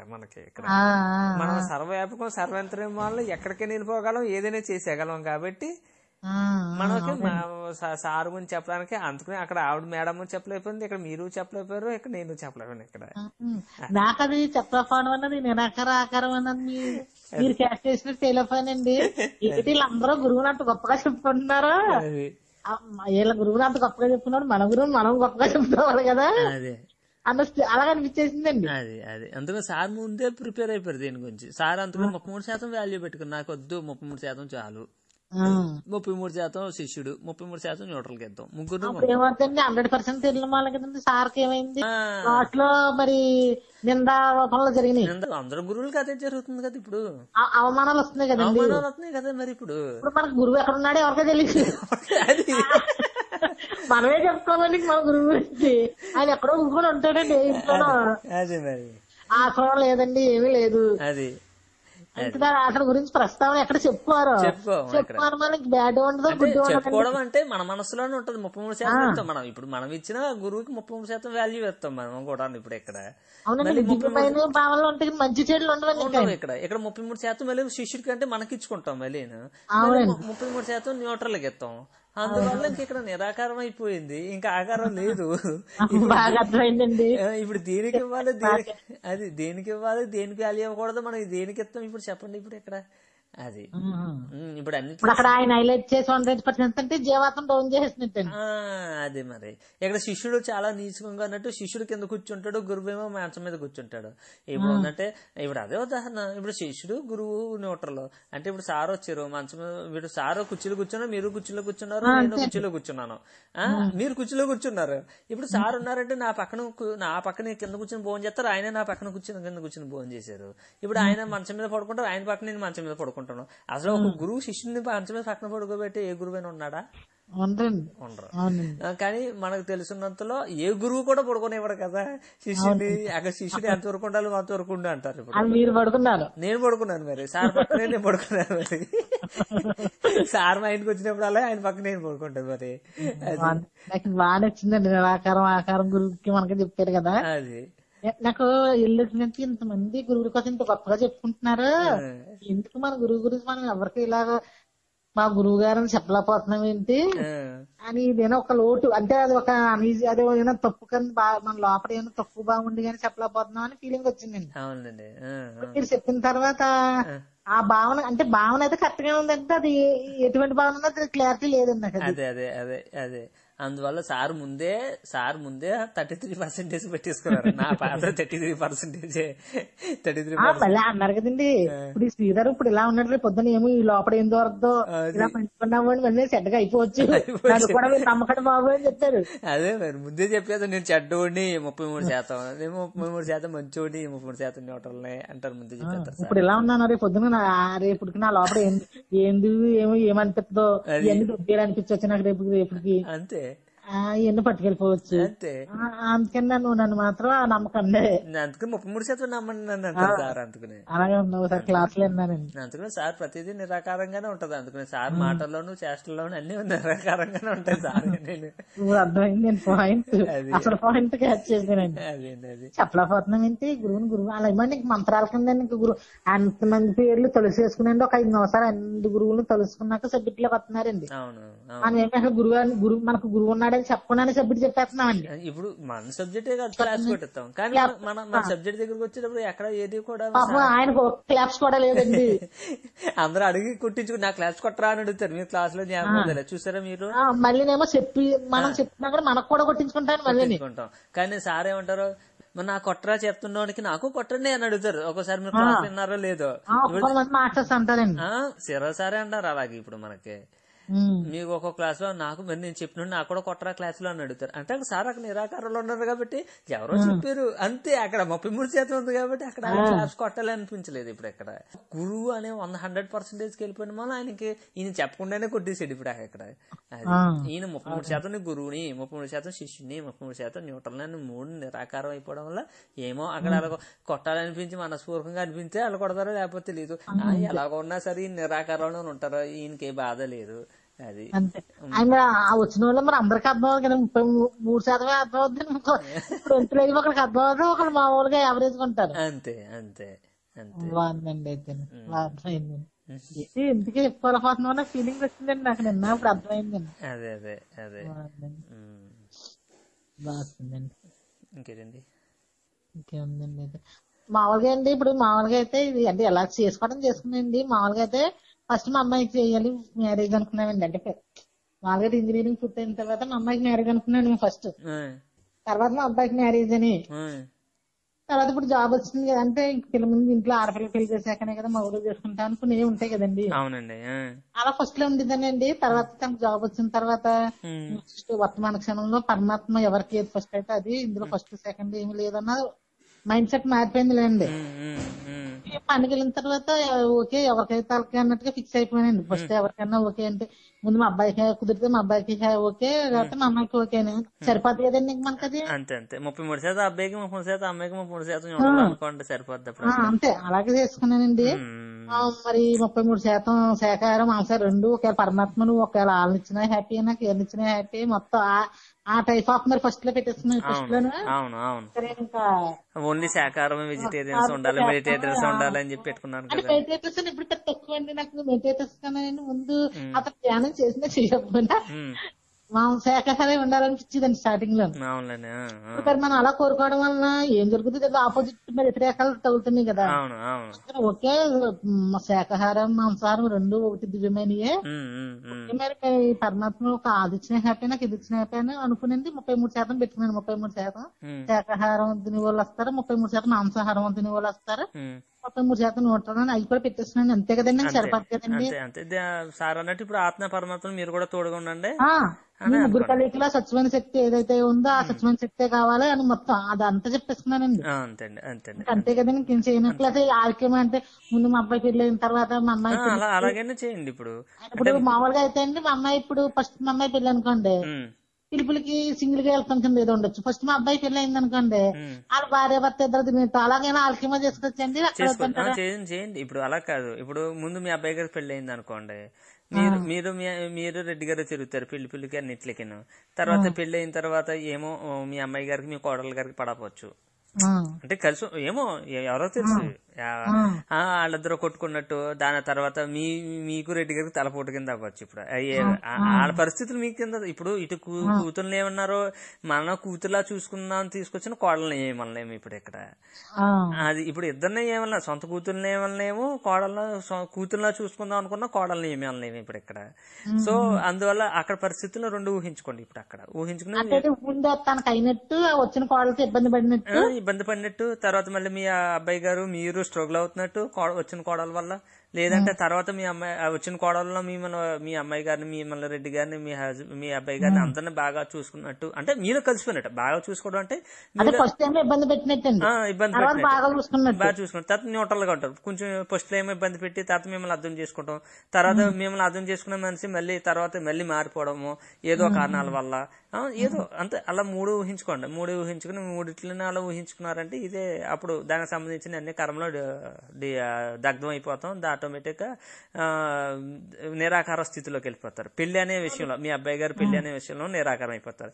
మనం సర్వవ్యాపకం, సర్వేంతర్యం వల్ల ఎక్కడికి నిలిపోగలం, ఏదైనా చేసేయగలం. కాబట్టి మనకి సారు గురించి చెప్పడానికి అందుకని అక్కడ ఆవిడ మేడం చెప్పలేకపోయింది, ఇక్కడ మీరు చెప్పలేకపోయారు, ఇక్కడ నేను చెప్పలేకపోయాను. ఇక్కడ నాకు అది చెప్పకపోవడం అన్నది నిరాకార ఆకారం అన్నది మీరు క్యాష్ చేసినట్టు తెలియపోయానండి. వీళ్ళందరూ గురువుని అంత గొప్పగా చెప్పుకుంటున్నారు, వీళ్ళ గురువుని అంత గొప్పగా చెప్పుకున్నాడు, మన గురువుని మనం గొప్పగా చెప్పుకోవాలి కదా అలాగే అనిపించేసిందండి. అది అందుకని సార్ ముందే ప్రిపేర్ అయిపోయారు దీని గురించి. సార్ అందుకని 33% వాల్యూ పెట్టుకుని నాకు వద్దు 33% చాలు, 33% శిష్యుడు, 33% న్యూట్రల్ కి ఇద్దాం, ముగ్గురు. ఏమవుతుంది 100% తెలియని వాళ్ళకి సార్కి ఏమైంది లాస్ట్ లో మరి నిందా పనులు జరిగినాయి. అందరూ గురువులకి అదే జరుగుతుంది కదా ఇప్పుడు, అవమానాలు వస్తున్నాయి కదా, అవమానాలు వస్తున్నాయి కదా. మరి ఇప్పుడు మనకు గురువు ఎక్కడ ఉన్నాడో ఎవరికో తెలియదు, మనమే చెప్పుకోవాలి మన గురువు గురించి. ఆయన ఎక్కడో ఊరుకొని ఉంటాడండి ఇంట్లో, ఆశ్రమం లేదండి, ఏమీ లేదు. అది అతని గురించి ప్రస్తావన ఎక్కడ చెప్పుకోరు, మనకి బ్యాడ్ ఉండదు, చెప్పుకోవడం అంటే మన మనసులోనే ఉంటది. 33% ఇస్తాం మనం. ఇప్పుడు మనం ఇచ్చిన గురువుకి 33% వాల్యూ ఇస్తాం మనం కూడా ఇప్పుడు ఇక్కడ. భావనలు ఉంటాయి, మంచి చెడులు ఉండవు ఇక్కడ. 33% మళ్ళీ శిష్యుడికి అంటే మనకి ఇచ్చుకుంటాం, మళ్ళీ 33% న్యూట్రల్ కి ఇస్తాం. అందువల్ల ఇంక ఇక్కడ నిరాకారం అయిపోయింది, ఇంకా ఆకారం లేదు. ఇప్పుడు దేనికి ఇవ్వాలి, దేనికి ఇవ్వాలి, దేనికి వాల్యూ ఇవ్వకూడదు, మనం దేనికి ఇస్తాం ఇప్పుడు చెప్పండి ఇప్పుడు ఇక్కడ. అది ఇప్పుడు అన్ని అక్కడ ఆయన హైలైట్ చేసి 100% అంటే జీవాత్మ డౌన్ చేసినట్టు. అదే మరి ఇక్కడ శిష్యుడు చాలా నీచంగా అన్నట్టు శిష్యుడు కింద కూర్చుంటాడు, గురువేమో మంచం మీద కూర్చుంటాడు. ఇప్పుడు ఏంటంటే ఇప్పుడు అదే ఉదాహరణ, ఇప్పుడు శిష్యుడు గురువు న్యూట్రల్ అంటే ఇప్పుడు సార్ వచ్చారు మంచం మీద, వీడు సార్ కుర్చీలో కూర్చున్నారు, మీరు కుర్చీలో కూర్చున్నారు, నేను కుర్చీలో కూర్చున్నాను, మీరు కుర్చీలో కూర్చున్నారు. ఇప్పుడు సార్ ఉన్నారంటే నా పక్కన కింద కూర్చొని భోజనం చేస్తారు, ఆయన నా పక్కన కింద కూర్చొని భోజనం చేశారు. ఇప్పుడు ఆయన మంచం మీద పడుకుంటారు, ఆయన పక్కన నేను మంచం మీద పడుకుంటాను. అసలు ఒక గురువు శిష్యుని మంచం మీద పక్కన పడుకోబెట్టి ఏ గురువైనా ఉన్నాడా? ఉండరు. కానీ మనకు తెలుసున్నంతలో ఏ గురువు కూడా పడుకునేవాడు కదా శిష్యుని. అక్కడ శిష్యుడు ఎంతవరకు ఉండాలి అంతవరకు ఉండి అంటారు. నేను పడుకున్నాను, మరి సార్ పక్కనే నేను పడుకున్నాను. మరి సార్ మా ఇంటికి వచ్చినప్పుడు అలా ఆయన పక్కన నేను పడుకుంటాను. మరి నాకు బాగా నచ్చిందండి నిరాకారం ఆకారం గురువుకి మనకి చెప్పారు కదా. అది నాకు ఇల్లు నుంచి ఇంతమంది గురువుల కోసం ఇంత గొప్పగా చెప్పుకుంటున్నారు, ఎందుకు మన గురువు గురించి మనం ఎవరికి ఇలాగ మా గురువు గారిని చెప్పలేకపోతున్నాం ఏంటి అని ఇదేనా ఒక లోటు. అంటే అది ఒక అనీజీ, అదే ఏదైనా తప్పు కానీ మన లోపల ఏమైనా తప్పు బాగుండి కానీ చెప్పలేకపోతున్నాం అని ఫీలింగ్ వచ్చిందండి. మీరు చెప్పిన తర్వాత ఆ భావన అంటే భావన అయితే కరెక్ట్ గా ఉందంటే అది ఎటువంటి భావన క్లారిటీ లేదండి నాకు. అదే అందువల్ల సార్ ముందే 33% పెట్టేసుకున్నారు. నా పాత 33%. మళ్ళీ అన్నారు కదండి, ఇప్పుడు ఈ శ్రీధర్ ఇప్పుడు ఇలా ఉన్నాడు, పొద్దున ఏమో ఈ లోపల ఏం దొరకదో ఇలా పెంచుకున్నాము అని మళ్ళీ చెడ్డగా అయిపోవచ్చు, అది కూడా మీరు నమ్మకండి బాబు అని చెప్పారు. అదే మరి ముందే చెప్పేది, నేను చెడ్డోడిని 33%, నేను 33% మంచోడిని 33% న్యూట్రల్ని అంటారు, ముందే చెప్పేస్తారు. ఇప్పుడు ఇలా ఉన్నాను, రేపు పొద్దున రేపుడికి నా లోపల ఏంది ఏమనిపిస్తుందో ఇవన్నీ దొబ్బేయాలనిపించవచ్చు నాకు రేపుడికి. అంతే, ఇవన్నీ పట్టుకెళ్ళిపోవచ్చు. అంతే. అందుకని నన్ను మాత్రం నమ్మకండి, అందుకని 33% నమ్మండి అంటారు సార్. అందుకని అలాగే ఉన్నావు సార్, క్లాస్ లో విన్నానండి. అందుకని సార్ ప్రతిదీ నిరాకారంగానే ఉంటది. అందుకని సార్ మాటల్లోనూ చేష్టల్లోనూ అన్ని నిరాకారంగానే ఉంటాయి సార్. నేను అర్థమైంది, పాయింట్ అసలు పాయింట్ క్యాచ్ చేశానండి. అదేంటి చెప్పలేకపోతున్నాం ఏంటి గురువు అలా ఇవ్వండి. మంత్రాల కింద ఇంకా గురువు అంతమంది పేర్లు తొలిసేసుకునండి, ఒక 5 నిమిషాలు అన్ని గురువులు తలుసుకున్నాక సబ్జెక్ట్ లోకి వస్తున్నారండి. మనం ఏమి అసలు గురువు మనకు గురువు ఉన్నాడని చెప్పకుండానే సబ్జెక్ట్ చెప్పేస్తున్నామండి. ఇప్పుడు మన సబ్జెక్టే క్లాస్ కొట్టిస్తాం, కానీ మన సబ్జెక్ట్ దగ్గరకు వచ్చేటప్పుడు ఎక్కడ ఏది కూడా ఆయన క్లాప్స్ కూడా లేదండి. అందరూ అడిగి కొట్టించుకుని నా క్లాస్ కొట్టరా అని అడుగుతారు. మీరు క్లాస్ లో చూసారా మీరు? మళ్ళీనేమో మనం చెప్పినా కూడా మనకు కూడా కొట్టించుకుంటాను మళ్ళీ. కానీ సార్ ఏమంటారు, మరి నా కొట్టరా చెప్తున్నోడికి నాకు కొట్టండి అని అడుగుతారు. ఒకసారి మీరు క్లాస్ విన్నారో లేదో మాస్టర్స్ అంటారండి, సిరసారే అంటారు. అలాగే ఇప్పుడు మనకి మీకు ఒక క్లాస్ లో నాకు మరి నేను చెప్పిన నాకు కూడా కొట్టరా క్లాస్ లో అని అడుగుతారు. అంటే అక్కడ సార్ అక్కడ నిరాకారంలో ఉన్నారు కాబట్టి ఎవరో చెప్పారు అంతే. అక్కడ 33% ఉంది కాబట్టి అక్కడ క్లాస్ కొట్టాలి అనిపించలేదు. ఇప్పుడు అక్కడ గురువు అనే 100% వెళ్ళిపోయిన వల్ల ఆయనకి ఈయన చెప్పకుండానే కొట్టేసాడు. ఇప్పుడు అక్కడ ఈయన 33% గురువుని, 33% శిష్యుని, 33% న్యూట్రల్ అని 3 నిరాకారం అయిపోవడం వల్ల ఏమో అక్కడ అలా కొట్టాలనిపించి మనస్పూర్వకంగా అనిపించే వాళ్ళు కొడతారో లేకపోతే లేదు. ఎలాగో ఉన్నా సరే ఈయన నిరాకారంలో ఉంటారో ఈయనకి బాధ లేదు. అది అంతే. ఆయన వచ్చిన వాళ్ళు మరి అందరికి అర్థం అవుతుంది కదా, 33% అర్థం అవుతుంది. ఇప్పుడు ఒకరికి అర్థం అవుతుంది, ఒకరు మామూలుగా యావరేజ్ ఉంటారు. అంతే అంతే అంతే. బాగుందండి అయితే, అర్థమైంది. ఎందుకే చెప్పుకోలేకపోతున్నా ఫీలింగ్ వచ్చిందండి నాకు నిన్న, ఇప్పుడు అర్థమైందండి. అదే అదే అదే బాగుందండి. ఇంకేంటండి? ఇంకేముందండి అయితే మామూలుగా అండి, ఇప్పుడు మామూలుగా అయితే ఇది అంటే ఎలా చేసుకోవడం చేసుకున్నాండి. మామూలుగా అయితే ఫస్ట్ మా అమ్మాయికి చేయాలి మ్యారేజ్ అనుకున్నామండి. అంటే మామూలుగా ఇంజనీరింగ్ పూర్తయిన తర్వాత మా అమ్మాయికి మ్యారేజ్ అనుకున్నాను ఫస్ట్, తర్వాత మా అబ్బాయికి మ్యారేజ్ అని, తర్వాత ఇప్పుడు జాబ్ వచ్చింది కదా, అంటే పిల్లల ముందు ఇంట్లో ఆడపిల్లలు పెళ్లి చేశాకనే కదా మా ఊళ్ళో చేసుకుంటా అనుకునే ఉంటాయి కదండి. అవునండి. అలా ఫస్ట్ లో ఉండేదానండి. తర్వాత తనకు జాబ్ వచ్చిన తర్వాత వర్తమాన క్షణంలో పరమాత్మ ఎవరికి ఏది ఫస్ట్ అయితే అది, ఇందులో ఫస్ట్ సెకండ్ ఏమి లేదన్న మైండ్ సెట్ మారిపోయింది లేండి. పనికి వెళ్ళిన తర్వాత ఓకే ఎవరికైతే వాళ్ళకి అన్నట్టుగా ఫిక్స్ అయిపోయానండి. ఫస్ట్ ఎవరికైనా ఓకే అంటే ముందు మా అబ్బాయికి కుదిరితే మా అబ్బాయికి ఓకే, లేకపోతే మా అమ్మాయికి ఓకే సరిపోతుంది కదండి ఇంక మనకి అది. అంతే అంతే. 33% అబ్బాయికి 33%, అమ్మాయికి 33% అనుకోండి సరిపోద్ది. అంతే అలాగే చేసుకున్నానండి. మరి 33% శాఖాహారం మాంసాహారం 2 ఒకవేళ పరమాత్మను ఒకవేళ వాళ్ళనిచ్చినా హ్యాపీ, నాకు ఎవరినిచ్చినా హ్యాపీ, మొత్తం ఆ టైప్ ఆఫ్ మరి ఫస్ట్ లో పెట్టేస్తున్నాను. ఫస్ట్ లోనే ఇంకా ఓన్లీ శాకాహారం వెజిటేరియన్స్ ఉండాలి, మెడిటేటర్స్ ఉండాలి అని చెప్పి పెట్టుకున్నాను కదా. మెడిటేటర్స్ ఇప్పుడు తక్కువ అండి నాకు. మెడిటేటర్స్ కన్నా ముందు అతను ధ్యానం చేసినా చేయకపోయినా శాఖాహారం ఉండాలనిపించిందండి స్టార్టింగ్ లో. మరి మనం అలా కోరుకోవడం వలన ఏం జరుగుతుంది కదా, ఆపోజిట్ మరి వ్యతిరేకాలు తగులుతున్నాయి కదా. ఓకే శాఖాహారం మాంసాహారం 2 ఒకటి దివ్యమైనయే, మరి పరమాత్మ ఒక అది ఇచ్చిన హ్యాపీ నాకు ఇది ఇచ్చిన హ్యాపీ అని అనుకునేది. 33% పెట్టుకున్నాను. 33% శాఖాహారం తినే వాళ్ళు వస్తారు, 33% మాంసాహారం తినే వాళ్ళు వస్తారు, 33% న్యూట్రల్ అని అవి కూడా పెట్టేస్తున్నాను. అంతే కదండి, సరిపడదు కదండి. సార్ అన్నట్టు ఇప్పుడు ఆత్మ పరమాత్మ మీరు కూడా తోడుగా ఉండండి. ముగ్గురు కలిగిలా స్వచ్ఛమైన శక్తి ఏదైతే ఉందో ఆ స్వచ్ఛమైన శక్తే కావాలి అని మొత్తం అదంతా చెప్పేస్తున్నానండి. అంతే కదండి, ఇంకేం చేయనట్లయితే ఆరోగ్యం అంటే ముందు మా అబ్బాయి పెళ్లి అయిన తర్వాత మా అమ్మాయి అలాగనే చేయండి. ఇప్పుడు మామూలుగా అయితే అండి మా అమ్మాయి ఇప్పుడు ఫస్ట్ మా అమ్మాయి పెళ్లి అనుకోండి, పిలుపులకి సింగిల్ గా వెళ్తాం కింద ఏదో ఉండొచ్చు. ఫస్ట్ మా అబ్బాయి పెళ్లి అయింది అనుకోండి, వాళ్ళ భార్య భర్త ఇద్దరు తినేట్టు అలాగైనా ఆల్కిమా చేసుకోవచ్చండి. చేయండి. ఇప్పుడు అలా కాదు, ఇప్పుడు ముందు మీ అబ్బాయి గారికి పెళ్లి అయింది అనుకోండి, మీరు రెడ్డి గారు తిరుగుతారు పెళ్లికి అన్నిట్లకి. తర్వాత పెళ్లి అయిన తర్వాత ఏమో మీ అమ్మాయి గారికి మీ కోడల గారికి పడవచ్చు, అంటే కలిసి ఏమో ఎవరో తెలుసు వాళ్ళిద్దరూ కొట్టుకున్నట్టు, దాని తర్వాత మీకు రెడ్డి గారికి తలపోటు కింద అవ్వచ్చు. ఇప్పుడు వాళ్ళ పరిస్థితులు మీకు కింద. ఇప్పుడు ఇటు కూతుర్లు ఏమన్నారో, మన కూతురులా చూసుకుందాం తీసుకొచ్చిన కోడల్ని ఏమనలేము ఇప్పుడు ఇక్కడ. అది ఇప్పుడు ఇద్దరిని ఏమన్నా, సొంత కూతుర్ని ఏమనలేము, కూతురులా చూసుకుందాం అనుకున్న కోడల్ని ఏమి అనలేము ఇప్పుడు ఇక్కడ. సో అందువల్ల అక్కడ పరిస్థితుల్లో రెండు ఊహించుకోండి. ఇప్పుడు అక్కడ ఊహించుకుని తనకు అయినట్టు వచ్చిన కోడలతో ఇబ్బంది పడినట్టు, తర్వాత మళ్ళీ మీ అబ్బాయి గారు మీరు స్ట్రగుల్ అవుతున్నట్టు వచ్చిన కోడల వల్ల, లేదంటే తర్వాత మీ అమ్మాయి వచ్చిన కోడల్లో మీ అమ్మాయి గారిని, మిమ్మల్ని రెడ్డి గారిని, మీ అబ్బాయి గారిని అందరిని బాగా చూసుకున్నట్టు, అంటే మీరు కలిసిపోయినట్టు. బాగా చూసుకోవడం అంటే ఇబ్బంది పెట్టినట్టు బాగా చూసుకున్నట్టు. తర్వాత న్యూట్రల్ గా ఉంటారు. కొంచెం ఫస్ట్ లో ఏమో ఇబ్బంది పెట్టి తర్వాత మిమ్మల్ని అర్థం చేసుకుంటాం, తర్వాత మిమ్మల్ని అర్థం చేసుకునే మనిషి మళ్ళీ తర్వాత మళ్ళీ మారిపోవడము ఏదో కారణాల వల్ల, ఏదో అంతే. అలా మూడు ఊహించుకోండి. ఊహించుకుని మూడిట్లని అలా ఊహించుకున్నారంటే ఇదే అప్పుడు దానికి సంబంధించిన అన్ని కర్మలో దగ్ధం అయిపోతాం. ఆటోమేటిక్ గా నిరాకార స్థితిలోకి వెళ్ళిపోతారు. పెళ్లి అనే విషయంలో, మీ అబ్బాయి గారు పెళ్లి అనే విషయంలో నిరాకారం అయిపోతారు.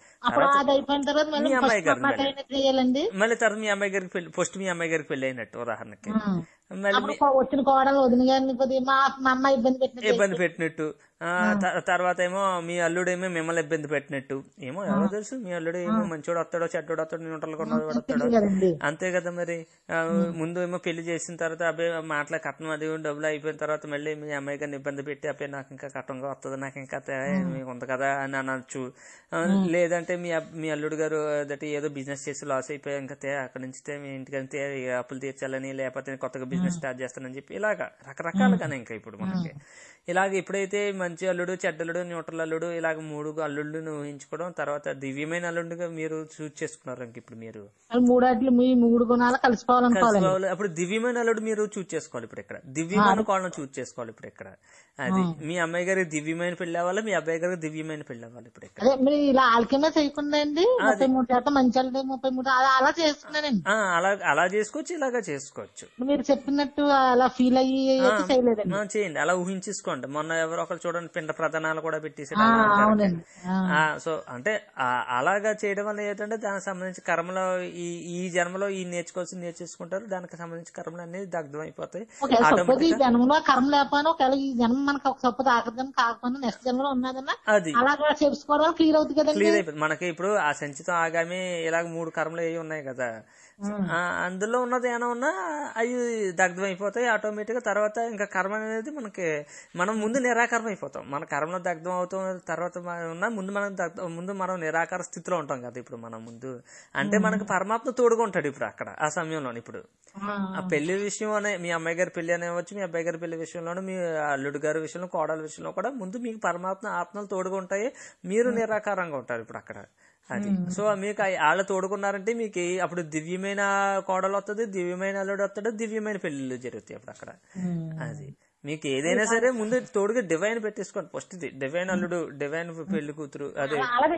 మీ అమ్మాయి గారు మళ్ళీ తర్వాత మీ అమ్మాయి గారికి పెళ్లి, ఫస్ట్ మీ అమ్మాయి గారికి పెళ్లి అయినట్టు ఉదాహరణకి, మళ్ళీ వచ్చిన కోడలు వదిన గారిని మా అమ్మాయి ఇబ్బంది పెట్టినట్టు, తర్వాత ఏమో మీ అల్లుడేమో మిమ్మల్ని ఇబ్బంది పెట్టినట్టు. ఏమో ఎవరో తెలుసు, మీ అల్లుడు ఏమో మంచోడు వస్తాడో చెడ్డోడు వస్తాడో న్యూట్రల్ గా వస్తాడో, అంతే కదా మరి. ముందు ఏమో పెళ్లి చేసిన తర్వాత అబ్బాయి మాటల కట్నం అది డబ్బులు అయిపోయిన తర్వాత మళ్ళీ మీ అమ్మాయి గారిని ఇబ్బంది పెట్టి అబ్బాయి నాకు ఇంకా కట్టంగా వస్తుంది, నాకు ఇంకా మీకు ఉంది కదా అని అనొచ్చు. లేదంటే మీ అల్లుడు గారు ఏదో బిజినెస్ చేసి లాస్ అయిపోయి ఇంకా అక్కడి నుంచి మీ ఇంటికంతే అప్పులు తీర్చాలని, లేకపోతే కొత్తగా బిజినెస్ స్టార్ట్ చేస్తానని చెప్పి ఇలాగా రకరకాలుగానే. ఇంకా ఇప్పుడు మనకి ఇలాగ ఎప్పుడైతే మంచి అల్లుడు, చెడ్డలుడు, న్యూట్రల్ అల్లుడు, ఇలాగ మూడు అల్లుళ్ళను ఊహించుకోవడం, తర్వాత దివ్యమైన అల్లుడుగా మీరు చూస్ చేసుకున్నారు. ఇంక ఇప్పుడు మీరు మూడు గుణాలు కలిసిపోవాలి. అప్పుడు దివ్యమైన అల్లుడు మీరు చూస్ చేసుకోవాలి. ఇప్పుడు ఇక్కడ దివ్యమైన కోళ్ళను చూస్ చేసుకోవాలి. ఇప్పుడు ఇక్కడ అది మీ అమ్మాయి గారికి దివ్యమైన పెళ్లి అవ్వాలి, మీ అబ్బాయి గారికి దివ్యమైన పెళ్లి అవ్వాలి. ఇప్పుడు ఇక్కడ ఇలా ఆల్కమే చేయకుండా అండి 33% మంచి 33 అలా చేసుకున్నానండి. అలా చేసుకోవచ్చు, ఇలాగా చేసుకోవచ్చు. మీరు చెప్పినట్టు అలా ఫీల్ అయ్యి చేయండి. అలా ఊహించేసుకోండి. మొన్న ఎవరో ఒకరు చూడండి పిండ ప్రధానాలు కూడా పెట్టేసాడు. సో అంటే అలాగా చేయడం వల్ల ఏంటంటే దానికి సంబంధించి కర్మలో ఈ జన్మలో ఈ నేర్చుకుంటారు. దానికి సంబంధించి కర్మలు అనేది దగ్ధం అయిపోతాయి. ఈ జన్మలో కర్మ లేకపోయినా ఒకవేళ ఈ జన్మ మనకు ఒక సపోజ్ ఆకర్షణ కాకపోయినా నెక్స్ట్ జన్మలో ఉన్నదన్నా అది అలాగా చేసుకోవడం క్లియర్ అవుతుంది కదా. క్లియర్ అయిపోతుంది మనకి. ఇప్పుడు ఆ సంచితం ఆగామి ఇలాగ 3 కర్మలు ఏవి ఉన్నాయి కదా, అందులో ఉన్నది ఏమైనా ఉన్నా అవి దగ్ధం అయిపోతాయి ఆటోమేటిక్ గా. తర్వాత ఇంకా కర్మ అనేది మనం ముందు నిరాకారం అయిపోతాం. మన కర్మలో దగ్ధం అవుతాం. తర్వాత ఉన్నా ముందు మనం నిరాకార స్థితిలో ఉంటాం కదా. ఇప్పుడు మనం ముందు అంటే మనకు పరమాత్మ తోడుగా ఉంటాడు ఇప్పుడు అక్కడ ఆ సమయంలో. ఇప్పుడు ఆ పెళ్లి విషయం అనే మీ అమ్మాయి గారి పెళ్లి అనేవచ్చు, మీ అబ్బాయి గారి పెళ్లి విషయంలోనూ, మీ అల్లుడు గారి విషయంలో, కోడల విషయంలో కూడా ముందు మీకు పరమాత్మ ఆత్మలు తోడుగా ఉంటాయి. మీరు నిరాకారంగా ఉంటారు ఇప్పుడు అక్కడ. అది సో మీకు వాళ్ళు తోడుకున్నారంటే మీకు అప్పుడు దివ్యమైన కోడలు వస్తుంది, దివ్యమైన అల్లుడు వస్తాడు, దివ్యమైన పెళ్లిళ్ళు జరుగుతాయి అప్పుడు అక్కడ. అది మీకు ఏదైనా సరే ముందు తోడుగా డివైన్ పెట్టేసుకోండి. ఫస్ట్ ఇది డివైన్ అల్లుడు, డివైన్ పెళ్లి కూతురు, అదే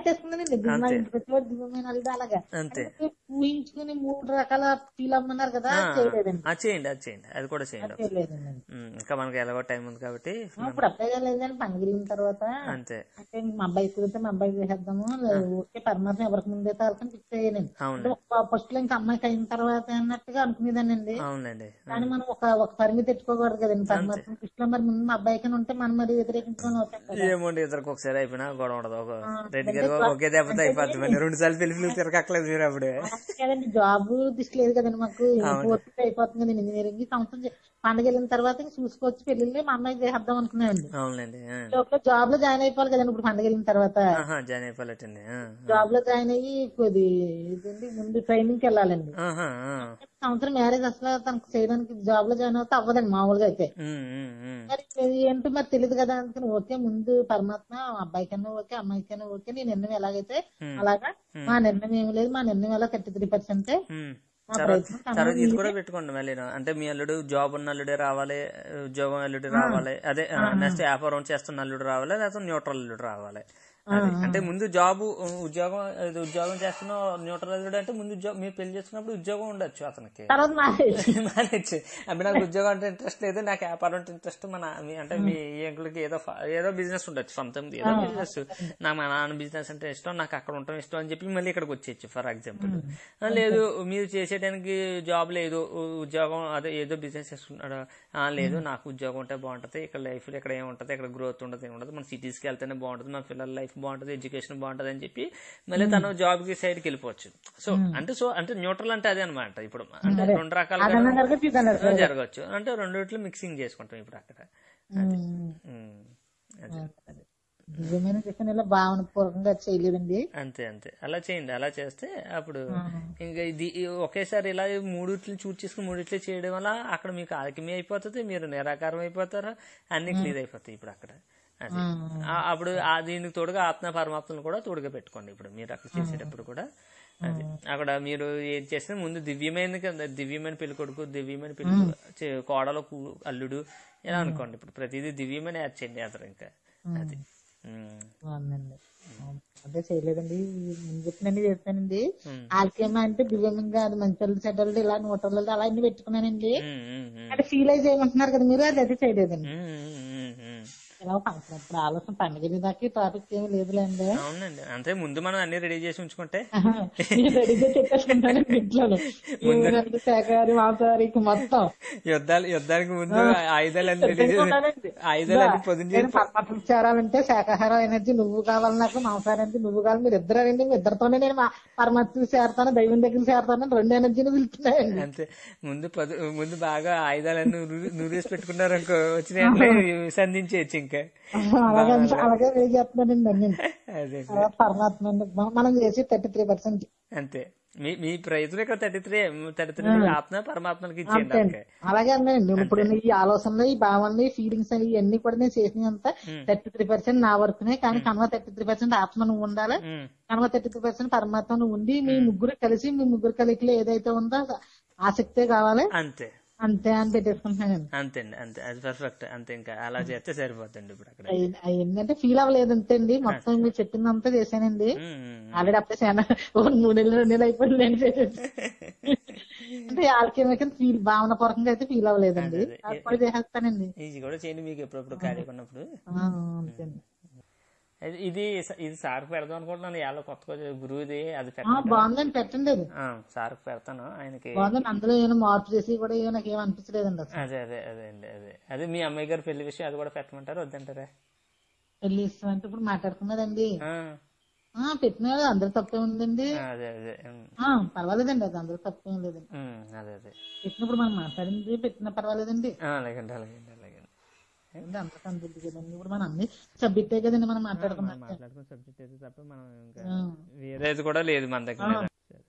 అంతే. ఊహించుకుని 3 రకాల ఫీల్ అవ్వమన్నారు కదా, అది చేయండి. అది కూడా చేయండి. ఇంకా మనకి ఎలాగో టైం ఉంది కాబట్టి ఇప్పుడు అబ్బాయి లేదని పనిగిరిన తర్వాత అంతే. అంటే మా అబ్బాయి కుదిరితే మా అబ్బాయి చేసేద్దాము, ఓకే పరమాత్మ ఎవరికి ముందే తాలకని ఫిక్స్ అయ్యానండి. ఫస్ట్ లో ఇంకా అమ్మాయికి అయిన తర్వాత అన్నట్టుగా అనుకునేదానండి. అవునండి. కానీ మనం ఒక పరిమితి తెచ్చుకోకూడదు కదండి. పరమాత్మ దృష్టిలో మరి ముందు మా అబ్బాయికి ఉంటే మనం మరి వ్యతిరేకించుకొని అవుతాం. ఏమోండి ఇద్దరికి ఒకసారి అయిపోయినా గొడవ ఉండదు. రెడ్డి గారు ఒకే దెబ్బతో అయిపోతుంది. 2 సార్లు పెళ్లి తిరగక్కలేదు మీరు అప్పుడే కదండి. జాబ్ దృష్టి లేదు కదండి మాకు. పూర్తిగా అయిపోతుంది కదండి ఇంజనీరింగ్. సంవత్సరం పండుగ వెళ్ళిన తర్వాత చూసుకోవచ్చు పెళ్లి. మా అమ్మాయి చేద్దాం అనుకున్నామండి. అవునండి. లోపల జాబ్ లో జాయిన్ అయిపోవాలి కదండి. ఇప్పుడు పండుగ వెళ్ళిన తర్వాత జాయిన్ అయిపోలేటండి. జాబ్ లో జాయిన్ అయ్యి కొద్ది ముందు ట్రైనింగ్ కి వెళ్ళాలండి. సంవత్సరం మ్యారేజ్ అసలు తనకు చేయడానికి జాబ్ లో జాయిన్ అవుతే అవ్వదండి మామూలుగా అయితే. మరి ఏంటో మరి తెలియదు కదా అందుకని ఓకే ముందు పరమాత్మ అబ్బాయికైనా ఓకే అమ్మాయికైనా ఓకే నీ నిర్ణయం ఎలాగైతే అలాగా. మా నిర్ణయం ఏమి లేదు, మా నిర్ణయం ఎలా 33%. తర్వాత ఇది కూడా పెట్టుకోండి మళ్ళీ. అంటే మీ అల్లుడు జాబ్ ఉన్న అల్లుడే రావాలి, ఉద్యోగం అల్లుడు రావాలి, అదే నెక్స్ట్ వ్యాపారం చేస్తున్న అల్లుడు రావాలి, లేకపోతే న్యూట్రల్ అల్లుడు రావాలి. అంటే ముందు ఉద్యోగం చేస్తున్న న్యూట్రలైజ్డ్ అంటే ముందు మీరు పెళ్లి చేసుకున్నప్పుడు ఉద్యోగం ఉండొచ్చు అతనికి, మానేచ్చు. అప్పుడు నాకు ఉద్యోగం అంటే ఇంట్రెస్ట్ లేదు, నాకు వ్యాపారం అంటే ఇంట్రెస్ట్, అంటే మీ ఎంకులకి ఏదో బిజినెస్ ఉండొచ్చు, సొంతం ఏదో బిజినెస్, నాకు మా నాన్న బిజినెస్ అంటే ఇష్టం, నాకు అక్కడ ఉండటం ఇష్టం అని చెప్పి మళ్ళీ ఇక్కడికి వచ్చేయచ్చు ఫర్ ఎగ్జాంపుల్. లేదు మీరు చేసేయడానికి జాబ్ లేదు, ఉద్యోగం అదే ఏదో బిజినెస్ చేసుకుంటున్నాడు, లేదు నాకు ఉద్యోగం ఉంటే బాగుంటది, ఇక్కడ లైఫ్ లో ఇక్కడ ఏముంటది, ఇక్కడ గ్రోత్ ఉండదు, ఏముండదు, మన సిటీస్కి వెళ్తేనే బాగుంటది, మన పిల్లల లైఫ్ బాగుంటది, ఎడ్యుకేషన్ బాగుంటది అని చెప్పి మళ్ళీ తను జాబ్ కి సైడ్ కి వెళ్ళిపోవచ్చు. అంటే న్యూట్రల్ అంటే అదే అనమాట. ఇప్పుడు అంటే రెండు రకాలుగా జరగవచ్చు, అంటే రెండిట్లో మిక్సింగ్ చేసుకుంటాం ఇప్పుడు అక్కడ. భావనపూర్వకంగా చేయలేదండి. అంతే అలా చేయండి. అలా చేస్తే అప్పుడు ఇంకా ఇది ఒకేసారి ఇలా మూడిట్లు చూస్ చేసుకుని మూడిట్లు చేయడం వల్ల అక్కడ మీకు ఆల్కమీ అయిపోతుంది, మీరు నిరాకారం అయిపోతారు, అన్ని క్లియర్ అయిపోతాయి ఇప్పుడు అక్కడ. అది అప్పుడు దీనికి తోడుగా ఆత్మ పరమాత్మను కూడా తోడుగా పెట్టుకోండి ఇప్పుడు మీరు అక్కడ చేసేటప్పుడు కూడా. అది అక్కడ మీరు ఏం చేస్తే ముందు దివ్యమైన పెళ్లి కొడుకు, దివ్యమైన పెళ్లి కోడలు, అల్లుడు ఇలా అనుకోండి. ఇప్పుడు ప్రతిదీ దివ్యమైన యాడ్ చేయండి అతను ఇంకా. అది అదే చేయలేదండి, ముందు చెప్పినండి చేస్తానండి. ఆల్కేమా అంటే దివ్యంగా అది మంచి చెడ్డలు ఇలా నూటలు అలా అన్ని పెట్టుకున్నానండి. అంటే ఫీల్ అయి చేయమంటున్నారు కదా మీరు, అది చేయలేదండి. ఇలా ఇప్పుడు ఆలోచన పండుగ దాకా టాపిక్ ఏమి లేదులేండి. అవునండి, అంటే ముందు మనం అన్ని రెడీ చేసి ఉంచుకుంటే రెడీ చేసి చెప్పేసుకుంటానండి ఇంట్లో, శాఖాహారి మాంసాహారి మొత్తం. యుద్ధానికి ముందు ఆయుధాలన్నీ పరమాత్మ చేరాలంటే శాఖాహారం ఎనర్జీ నువ్వు కావాలి, నాకు మాంసాహారం ఎనర్జీ నువ్వు కావాలి, మీరు ఇద్దరండి, మీ ఇద్దరితోనే నేను పరమాత్మ చేరతాను, దైవం దగ్గర చేరతాను, రెండు ఎనర్జీని పిలుస్తున్నాయండి. అంతే ముందు బాగా ఆయుధాలన్నీ నూరేసి పెట్టుకున్నారు అనుకో, వచ్చిన సంధించేయచ్చు ఇంకా. అలాగే చేస్తున్నానండి అన్ని. పరమాత్మ మనం చేసి 33%. అంతే మీ ప్రయత్నం ఇక్కడ 33 ఆత్మ పరమాత్మకి ఇచ్చేయండి. అలాగే అన్నాయండి. ఇప్పుడు ఈ ఆలోచనలు, ఈ భావనలు, ఈ ఫీలింగ్స్ అని ఇవన్నీ కూడా నేను చేసినంత 33% నా వరకునే. కానీ కనుక 33% ఆత్మ నువ్వు ఉండాలి, కనుక 33% పరమాత్మ నువ్వు ఉండి మీ ముగ్గురు కలిగిలో ఏదైతే ఉందో ఆసక్తే కావాలి. అంతే అని పెట్టేసుకుంటున్నాను. అంతే అది పర్ఫెక్ట్. అంతే ఇంకా అలా చేస్తే సరిపోతుంది. ఇప్పుడు అక్కడ ఏంటంటే ఫీల్ అవ్వలేదు అంతే అండి, మొత్తం మీరు చెప్పిందంతా చేశానండి. ఆల్రెడీ అప్పుడే 3 నెలలు 2 నెలలు అయిపోయింది అంటే ఆల్కేమికల్ ఫీల్ భావన పూర్వకంగా అయితే ఫీల్ అవ్వలేదండి, అప్పుడు చేసేస్తానండి. ఇది కూడా చేయండి మీకు ఎప్పుడప్పుడు ఖాళీ ఉన్నప్పుడు. అంతే. ఇది సార్ పెడదాం అనుకుంటున్నాను, ఎలా కొత్తగా గురువుది. అది బాగుందండి, పెట్టండి. అది సార్ పెడతాను, ఆయనకి బాగుందండి. అందులో ఏమైనా మార్పు చేసి కూడా నాకు ఏం అనిపించలేదండి. అదే మీ అమ్మాయి గారు పెళ్లి విషయం అది కూడా పెట్టమంటారు, వద్దంటారా? పెళ్లి ఇష్టం అంటే ఇప్పుడు మాట్లాడుకున్నదండి, పెట్టినాడు, అందరూ తప్పే ఉందండి. పర్వాలేదండి, అది అందరూ తప్పేం లేదండి. పెట్టినప్పుడు మనం మాట్లాడింది పెట్టినా పర్వాలేదండి. ఇప్పుడు మనం అన్ని సబ్జెక్టే కదండి మనం మాట్లాడుకున్నాం సబ్జెక్ట్ అయితే తప్ప మనం వేరేది కూడా లేదు మన దగ్గర.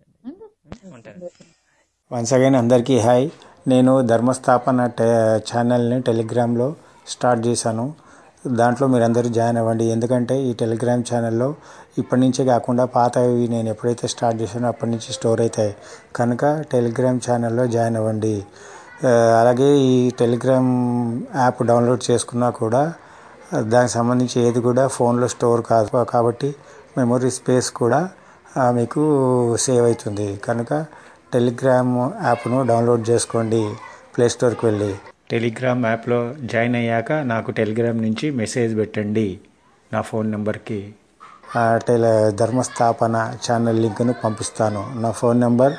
వన్స్ అగైన్ అందరికీ హాయ్. నేను ధర్మస్థాపన ఛానల్ని టెలిగ్రామ్లో స్టార్ట్ చేశాను. దాంట్లో మీరందరూ జాయిన్ అవ్వండి. ఎందుకంటే ఈ టెలిగ్రామ్ ఛానల్లో ఇప్పటి నుంచే కాకుండా పాతవి నేను ఎప్పుడైతే స్టార్ట్ చేశానో అప్పటి నుంచి స్టోర్ అవుతాయి కనుక టెలిగ్రామ్ ఛానల్లో జాయిన్ అవ్వండి. అలాగే ఈ టెలిగ్రామ్ యాప్ డౌన్లోడ్ చేసుకున్నా కూడా దానికి సంబంధించి ఏది కూడా ఫోన్లో స్టోర్ కాదు కాబట్టి మెమొరీ స్పేస్ కూడా మీకు సేవ్ అవుతుంది. కనుక టెలిగ్రామ్ యాప్ను డౌన్లోడ్ చేసుకోండి ప్లేస్టోర్కి వెళ్ళి. టెలిగ్రామ్ యాప్లో జాయిన్ అయ్యాక నాకు టెలిగ్రామ్ నుంచి మెసేజ్ పెట్టండి నా ఫోన్ నెంబర్కి. ధర్మస్థాపన ఛానల్ లింక్ను పంపిస్తాను. నా ఫోన్ నెంబర్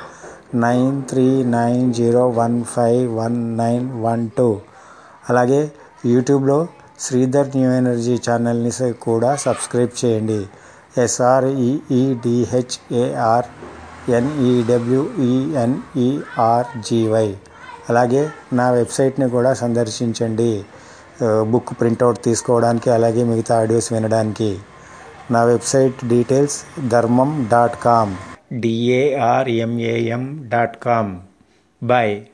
9390151912. అలాగే యూట్యూబ్లో శ్రీధర్ న్యూ ఎనర్జీ ఛానల్ని కూడా సబ్స్క్రైబ్ చేయండి. SREEDHARNEWENERGY. అలాగే నా వెబ్సైట్ని కూడా సందర్శించండి బుక్ ప్రింట్అవుట్ తీసుకోవడానికి, అలాగే మిగతా ఆడియోస్ వినడానికి. నా website details dharmam.com. DARMAM.com. Bye.